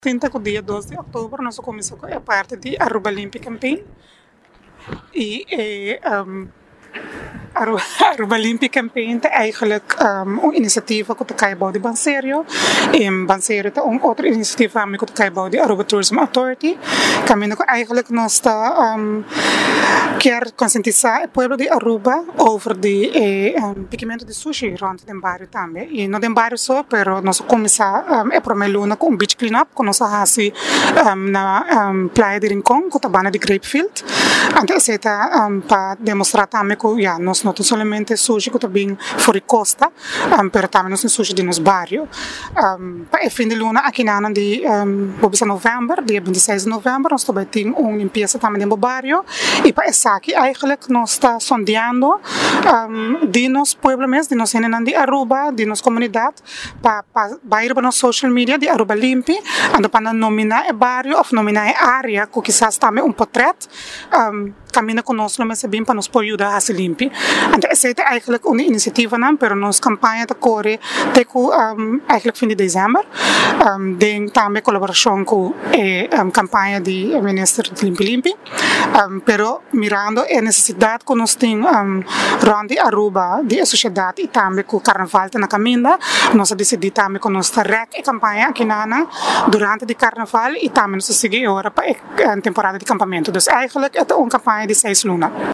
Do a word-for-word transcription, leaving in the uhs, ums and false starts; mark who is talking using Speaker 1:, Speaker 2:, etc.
Speaker 1: Tenta que o dia doze de outubro nós começamos a parte de Aruba Olympic Campaign e é, um, Aruba, Aruba Olympic Campaign é eigenlijk um, uma iniciativa que está de Banserio e Banserio é uma outra iniciativa que está de Aruba Tourism Authority caminho que eigenlijk nós está um, quer conscientizar o povo de Aruba over de eh, um, pigmento de sushi rond de bairro também e não de bairro só, pero nós começar um, a prometer com um beach cleanup que nós fazemos um, na um, praia de Rincón, que está de Grapefield. Então, isso é um, para demonstrar também que yeah, nós não somente sushi que está bem fora de costa, um, pero também nós temos sushi de nos bairro. Um, para o fim de luna, aqui na de um, novembro, dia vinte e seis de novembro, nós também temos uma limpeza também no bairro e para essa aqui, eigenlijk nós está sondeando um, de nos pueblos, de nos renan de Aruba, de nos comunidade, para ir para nos social media de Aruba Limpi, ando para nominar o bairro ou nominar a área que quizás também um portrait, um, caminha conosco, mas é bem para nos poder ajudar a se limpar. Então, essa é eigenlijk uma iniciativa, não, pero nos campanha da corre até que um, eigenlijk fim de dezembro, um, tem também colaboração com a um, campanha de ministro de Limpi Limpi, um, pero mirando a necessidade que nós temos um, rond Aruba, de sociedade e também com o carnaval na caminha, nós decidimos também que nós teremos a campanha aqui na durante o carnaval e também nós seguimos agora para a temporada de campamento. Então, eigenlijk é uma campanha de seis lunas.